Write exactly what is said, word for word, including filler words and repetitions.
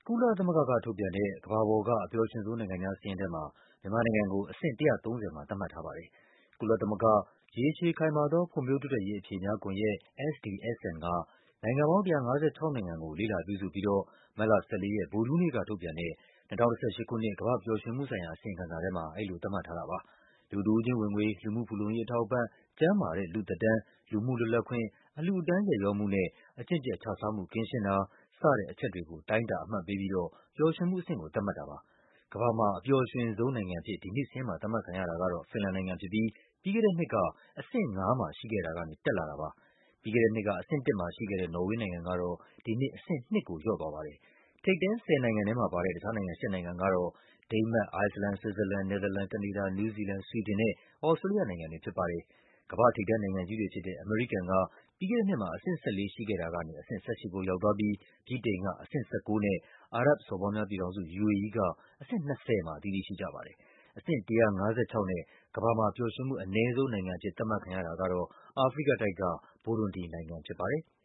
ကုလသမဂ္ဂကထုတ်ပြန်တဲ့ ကမ္ဘာပေါ်က အပျော်ရွှင်ဆုံးနိုင်ငံများစာရင်းထဲမှာ မြန်မာနိုင်ငံကို အဆင့် ၁၃၀ မှာ သတ်မှတ်ထားပါတယ်။ ကုလသမဂ္ဂ ရေရှည်ခိုင်မာသော ဖွံ့ဖြိုးတိုးတက်ရေး အခြေများကွန်ရက် (အက်စ် ဒီ အက်စ် အမ်) က နိုင်ငံပေါင်း ၁၅၆ နိုင်ငံကို လေ့လာပြုစုပြီးတော့ မတ်လ ၁၄ ရက် ဗုဒ္ဓဟူးနေ့က ထုတ်ပြန်တဲ့ ၂၀၁၈ ခုနှစ် ကမ္ဘာ့ပျော်ရွှင်မှုဆိုင်ရာ အစီရင်ခံစာထဲမှာ အဲဒီလိုသတ်မှတ်ထားတာပါ။ လူတဦးချင်းဝင်ငွေ၊ လူမှုဖူလုံရေးအထောက်အပံ့၊ ကျန်းမာတဲ့လူ့သက်တမ်း၊ လူမှုလွတ်လပ်ခွင့်၊ အလှူအတန်းရက်ရောမှုနဲ့ အကျင့်ပျက်ခြစားမှု ကင်းရှင်းတာ စတဲ့အချက်တွေကို တိုင်းတာ အမှတ်ပေးပြီးတော့ ပျော်ရွှင်မှုအဆင့်ကို သတ်မှတ်တာပါ။ ကမ္ဘာမှာ အပျော်ရွှင်ဆုံးနိုင်ငံအဖြစ် ဒီနှစ်စာရင်းမှာ သတ်မှတ်ခံရတာကတော့ ဖင်လန်နိုင်ငံဖြစ်ပြီး ပြီးခဲ့တဲ့နှစ်က အဆင့် ၅ မှာရှိခဲ့တာကနေ တက်လာတာပါ။ ပြီးခဲ့တဲ့နှစ်က အဆင့် ၁ မှာရှိခဲ့တဲ့ နော်ဝေးနိုင်ငံကတော့ ဒီနှစ် အဆင့် ၂ ကို လျော့သွားပါတယ်။ ထိပ်တန်း ၁၀ နိုင်ငံထဲမှာပါတဲ့ တခြားနိုင်ငံ ၈ နိုင်ငံကတော့ ဒိန်းမတ်၊ အိုက်စလန်၊ ဆွစ်ဇာလန်၊ နယ်သာလန်၊ ကနေဒါ၊ နယူးဇီလန်၊ ဆွီဒင်နဲ့ သြစတြေးလျနိုင်ငံတွေဖြစ်ပါတယ်။ ကမ္ဘာ့ထိပ်တန်းနိုင်ငံကြီးတွေဖြစ်တဲ့ အမေရိကန်က ပြီးခဲ့တဲ့နှစ်မှာ အဆင့် ၁၄ ရှိခဲ့တာကနေ အဆင့် ၁၈ ကို ရောက်သွားပြီး ဗြိတိန်က အဆင့် ၁၉ နဲ့ အာရပ်ဘ်စော်ဘွားများပြည်ထောင်စု ယူအေအီး က အဆင့် ၂၀ မှာ အသီးသီးရှိကြပါတယ်။ အဆင့် ၁၅၆ နဲ့ ကမ္ဘာမှာ ပျော်ရွှင်မှုအနည်းဆုံးနိုင်ငံအဖြစ် သတ်မှတ်ခံရတာကတော့ အာဖရိကတိုက်က ဘူရွန်ဒီနိုင်ငံဖြစ်ပါတယ်။